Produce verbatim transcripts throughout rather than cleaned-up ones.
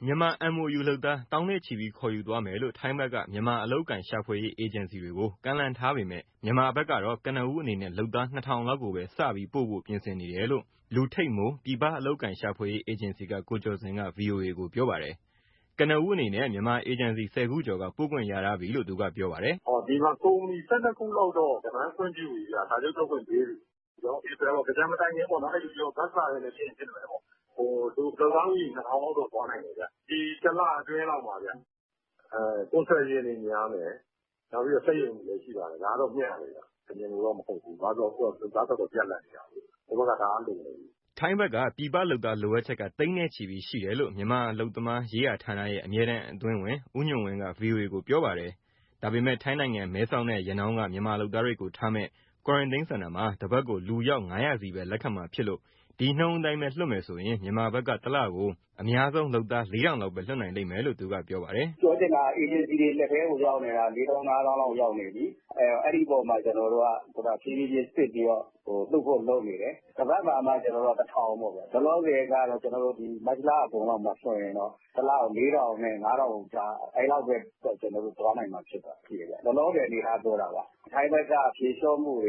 မြန်မာ M O U လုပ်သား သောင်းနဲ့ချီပြီးခေါ်ယူသွားမယ်လို့ ထိုင်းဘက်က မြန်မာအလုပ်အကိုင်ရှာဖွေရေး အေဂျင်စီတွေကို ကမ်းလှမ်းထားပေမဲ့ မြန်မာဘက်ကတော့ ကနဦးအနေနဲ့ လုပ်သား ၂ ထောင်လောက်ကိုပဲ စပြီးပို့ဖို့ ပြင်ဆင်နေတယ်လို့ လူထိပ်မိုး ပြည်ပအလုပ်အကိုင်ရှာဖွေရေး အေဂျင်စီက ကိုကျော်ဇင်က ဗွီအိုအေကို ပြောပါတယ်။ ကနဦးအနေနဲ့ မြန်မာအေဂျင်စီ ၁၀ ခုကျော်က ပို့ခွင့်ရထားပြီလို့ သူကပြောပါတယ်။ “ဒီမှာကုမ္ပဏီ ၁၂ ခုလောက်တော့ ကမန်းခွင့်ပြုပြီဗျ။ စာချုပ်ချုပ်ခွင့်ပေးပြီ။ သင်္ကြန်မတိုင်ခင်ပေါ့နော် အဲဒီလို ဘတ်စ်ကာတွေနဲ့ဖြစ်ရင်ဖြစ်မယ်ပေါ့။ လုပ်သားဦးရေ ၂ ထောင်လောက်တော့ သွားနိုင်တယ်ဗျ။ ဒီတလအတွင်းလောက်မှာဗျ။ ပို့ဆက်ရေးတွေများမယ်။ နောက်ပြီးတော့ စက်ရုံတွေလည်းရှိပါတယ်။ ဒါကတော့ မျှတယ်ဗျ။ အရင်လိုတော့မဟုတ်ဘူး။ ဘာလို့လဲဆိုတော့ လုပ်သားတော်တော်ပြတ်လပ်နေတာကိုး။ ဟိုဘက်က တအားလိုနေပြီ။ ” ထိုင်းဘက်က ပြည်ပလုပ်သားလိုအပ်ချက်က သိန်းနဲ့ချီပြီးရှိတယ်လို့ မြန်မာအလုပ်သမားရေးဌာနရဲ့ အမြဲတမ်းအတွင်းဝန် ဦးညွန့်ဝင်းက ဗွီအိုအေကို ပြောပါတယ်။ ဒါပေမဲ့ ထိုင်းနိုင်ငံ မဲဆောက်နဲ့ ရနောင်းက မြန်မာလုပ်သားတွေကိုထားမယ့် Quarantine Center မှာ တပတ်ကို လူအယောက် ၅၀၀ စီပဲ လက်ခံမှာဖြစ်လို့ ဒီနှုန်းအတိုင်းပဲ လွှတ်မယ်ဆိုရင် မြန်မာဘက်က တလကို အများဆုံး လုပ်သား ၄ ထောင်လောက်ပဲ လွှတ်နိုင်လိမ့်မယ်လို့ သူကပြောပါတယ်။ “ပြောချင်တာက အေဂျင်စီတွေလက်ထဲကို ရောက်နေတာ လေးသောင်း၊ ငါးသောင်းလောက်ရောက်နေပြီ။ အဲဒီအပေါ်မှာ ကျနော်တို့က ဖြည်းဖြည်းချင်းစစ်ပြီးတော့ လွှတ်ဖို့လုပ်နေတယ်။ တပတ်မှာမှ ကျနော်တို့က တထောင်ပေါ့ဗျာ။ လောလောဆယ်ကတော့ မတ်လအကုန်လောက်မှာဆိုရင်တော့ တလကို လေးထောင်နဲ့ ငါးထောင်ကြား အဲဒီလောက်ပဲ သွားနိုင်မှာဖြစ်ပါတယ်။ လောလောဆယ်အနေအထားပြောတာပါ။ ထိုင်းဘက်က ဖြေလျှော့မှုတွေ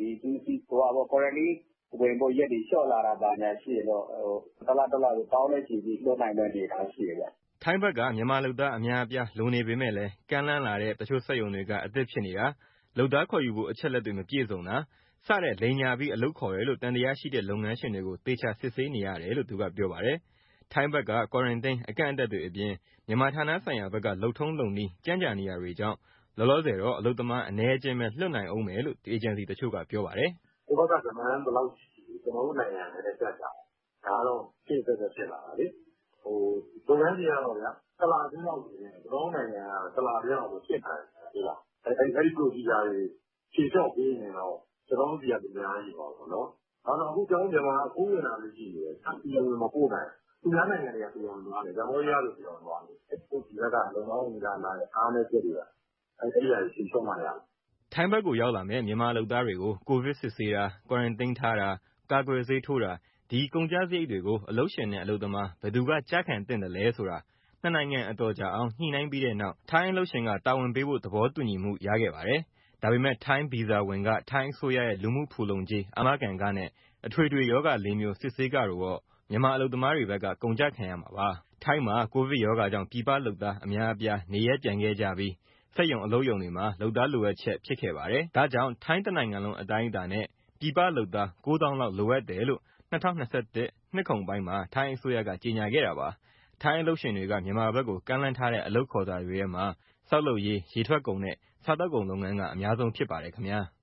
Quarantine ဝင်ဖို့ရက်တွေ လျှော့လာတာ ဘာညာရှိရင်တော့ တလ တလကို သောင်းနဲ့ချီပြီး လွှတ်နိုင်မယ့်အနေအထားရှိတယ်ဗျ။ ” ထိုင်းဘက်က မြန်မာလုပ်သားအများအပြား လိုနေပေမဲ့လည်း ကမ်းလှမ်းလာတဲ့ တချို့စက်ရုံတွေက အသစ်ဖြစ်နေတာ၊ လုပ်သားခေါ်ယူဖို့ အချက်အလက်တွေ မပြည့်စုံတာ စတဲ့လိမ်ညာပြီး အလုပ်ခေါ်တယ်လို့ သံသယရှိတဲ့ လုပ်ငန်းရှင်တွေကို သေချာစစ်ဆေးနေရတယ်လို့ သူကပြောပါတယ်။ ထိုင်းဘက်က Quarantine အကန့်အသတ်တွေအပြင် မြန်မာဌာနဆိုင်ရာဘက်က လုပ်ထုံးလုပ်နည်း ကြန့်ကြာနေတာတွေကြောင့် လောလောဆယ်တော့ အလုပ်သမား အနည်းအကျဉ်းပဲ လွှတ်နိုင်ဦးမယ်လို့ အေဂျင်စီတချို့က ပြောပါတယ်။ “ဟိုဘက်က demand ဘယ်လောက်ရှိရှိ ကျနော်တို့နိုင်ငံက နည်းနည်းကြန့်ကြာတယ်။ ဒါကတော့ ခေတ်အဆက်ဆက်ဖြစ်လာတာလေ။ လုပ်ငန်းရှင်ကတော့ဗျာ တလအတွင်းလောက်ဆိုရင် ကျနော်တို့နိုင်ငံက တလအတွင်းလောက် စစ်နိုင်တယ်။ အဲဒီ procedure တွေ ဖြေလျှော့ပေးရင်တော့ ကျနော်တို့ဆီက သူများယူမှာပေါ့နော်။ ဘာလို့လဲဆိုတော့ အခု ကျနော်တို့မြန်မာက ခိုးဝင်တာမျိုးရှိနေတယ်။ တရားဝင်မပို့နိုင်ဘူး။ သူများနိုင်ငံတွေက တရားဝင်သွားတယ်။ ကမ္ဘောဒီးယားဆို တရားဝင်သွားတယ်။ ဒီဘက်က အလုပ်သမားဝန်ကြီးဌာနရဲ့ အားနည်းချက်တွေက အဲဒါတွေ ဖြေလျှော့မှရမယ်။ ” ထိုင်းဘက်ကိုရောက်လာမယ့် မြန်မာလုပ်သားတွေကို ကိုဗစ်စစ်ဆေးတာ၊ Quarantine ထားတာ၊ ကာကွယ်ဆေးထိုးတာ ဒီကုန်ကျစရိတ်တွေကို အလုပ်ရှင်နဲ့ အလုပ်သမား ဘယ်သူက ကျခံသင့်သလဲဆိုတာ နှစ်နိုင်ငံ အတော်ကြာအောင် ညှိနှိုင်းပြီးတဲ့နောက် ထိုင်းအလုပ်ရှင်က တာဝန်ပေးဖို့ သဘောတူညီမှု ရခဲ့ပါတယ်။ ဒါပေမဲ့ ထိုင်းဗီဇာဝန်က ထိုင်းအစိုးရရဲ့ လူမှုဖူလုံကြေး အာမခံခနဲ့ အထွေထွေရောဂါလေးမျိုး စစ်ဆေးခတို့တော့ မြန်မာအလုပ်သမားတွေဘက်က ကုန်ကျခံရမှာပါ။ ထိုင်းမှာ ကိုဗစ်ရောဂါကြောင့် ပြည်ပလုပ်သား အများအပြား နေရပ်ပြန်ခဲ့ကြပြီး စက်ရုံအလုပ်ရုံတွေမှာ လုပ်သားလိုအပ်ချက် ဖြစ်ခဲ့ပါတယ်။ ဒါကြောင့် ထိုင်းတနိုင်ငံလုံး အတိုင်းအတာနဲ့ ပြည်ပလုပ်သား ကိုးသောင်းလောက် လိုအပ်တယ်လို့ ၂၀၂၁ နှစ်ကုန်ပိုင်းမှာ ထိုင်းအစိုးရက ကြေညာခဲ့တာပါ။ ထိုင်းအလုပ်ရှင်တွေက မြန်မာဘက်ကို ကမ်းလှမ်းထားတဲ့ အလုပ်ခေါ်စာတွေထဲမှာ ဆောက်လုပ်ရေး၊ ရေထွက်ကုန်နဲ့ စားသောက်ကုန်လုပ်ငန်းက အများဆုံးဖြစ်ပါတယ်ခင်ဗျာ။